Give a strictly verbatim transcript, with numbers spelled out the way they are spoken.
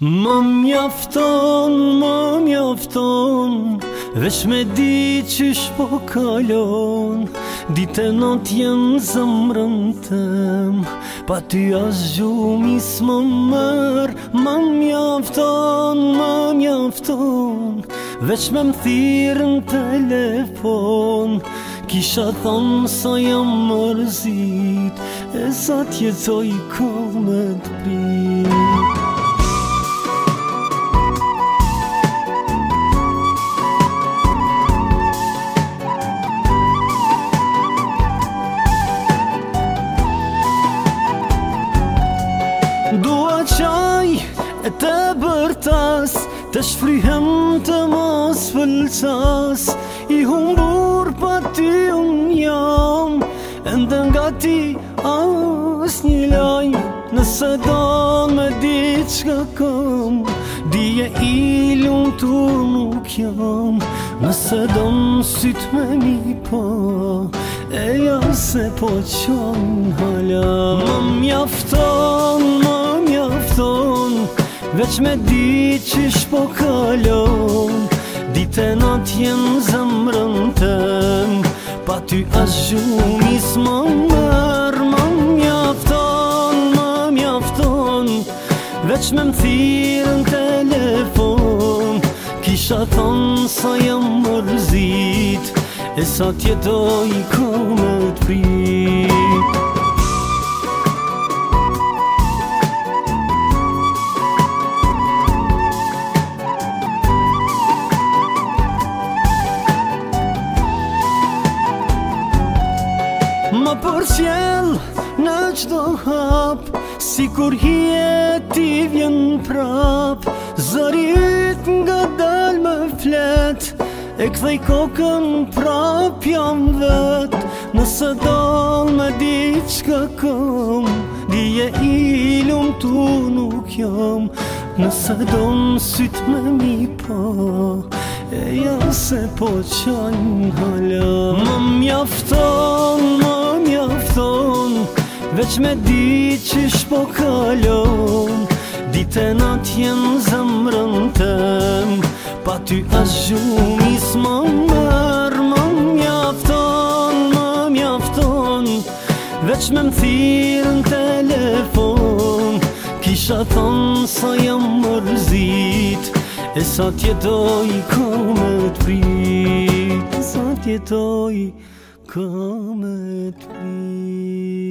Më mjafton, më mjafton, veç me di qysh po kalon. Dite not jem zemrën tem, pa ty as gjumi s'më mër. Më mjafton, më mjafton, veç me m'thirë në telefon. Kisha thonë sa jam mërzit, e sa t'jetoj ko me t'prit. Dua qaj e të bërtas, të shfryhem të mos fëlqas. I humbur pa ty unë jam, ende nga ti as një lajm. Nëse don me di qka kam, dije i lumtur nuk jam. Nëse don syt me mi pa, e ja se po qan hala. Më mjafton, më mjafton, veç me di qysh po kalon. Dite nat jem zemrën tem, pa ty as gjumi s'më mër. Më mjafton, më mjafton, veç me m'thirë në telefon. Kisha thonë sa jam mërzit, e sa t'jetoj ko me t'prit. Më përqel në qdo hap, si kur hije ti vjen prap. Zëri yt nga dal me flet, e kthej kokën prap jam vet. Nëse dal me di qka kam, dije i lumtur nuk jam. Nëse don syt me mi pa, e ja se po qan hala. Më mjafton, më mjafton, veç me di qysh po kalon. Dite nat jem zemrën tem, pa ty as gjumi s'më mër. Më mjafton, më mjafton, veç me m'thirë në telefon. Kisha thonë sa jam mërzit, e sa t'jetoj ko me t'prit. E sa t'jetoj ko me t'prit.